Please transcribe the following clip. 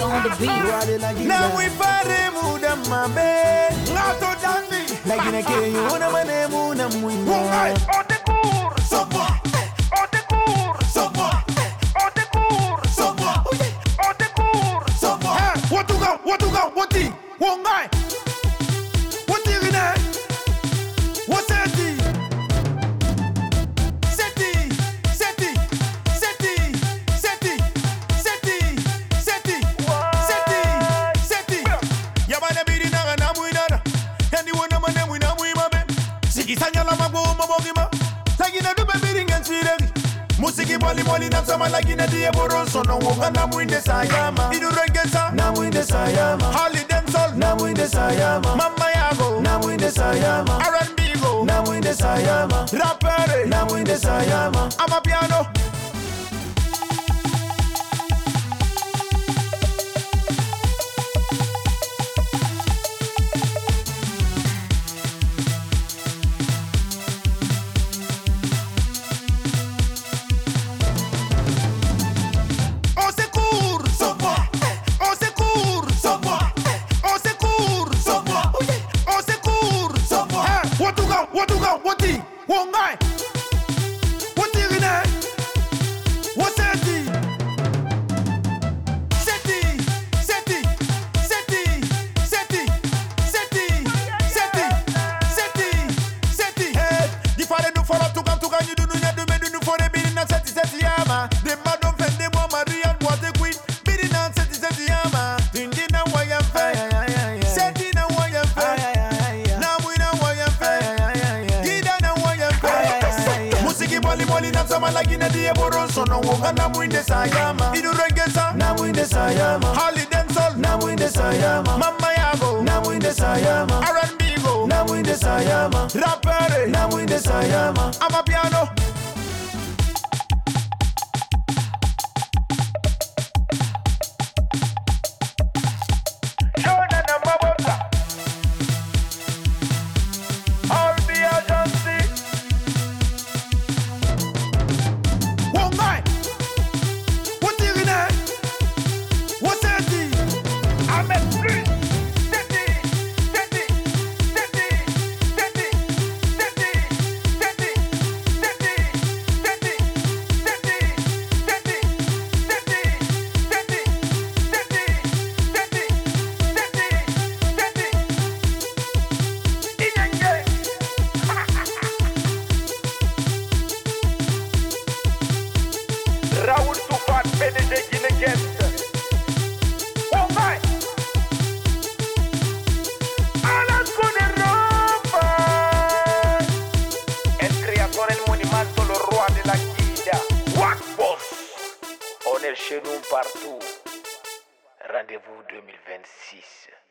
on the beat. Now we pare muda mabe ngato dandi lakini ke yuna mane muna mwinga on the cour sopa on the cour sopa on the cour sopa on the cour sopa what to go wongai what you gonna what's that Musiki moli na sama lagi na die boroso no wonga na muinde sayama idu reggae na muinde sayama Harley Dancehall na muinde sayama Mama Yago na muinde sayama R&B go na muinde sayama Rapper na muinde sayama Amapiano Wongai what you gonna what's that seti hey di fare no foro tuka you do me for the bidding na seti yama the madam fende mo Maria what the queen bidding na seti yama dindi na waya fe seti na waya fe Moli na sama lagi na die boroso no wonga na muinde sayama idu reggae na muinde sayama Harley Dancehall na muinde sayama Mama Yago na muinde sayama R&B go na muinde sayama Rapper na muinde sayama Amapiano Raoul Soufat, PDG Guinée-Guest. Oh my! Alas con el rompa. El creador, el monumento, le roi de la guida. Wack Boss. On est chez nous partout. Rendez-vous 2026.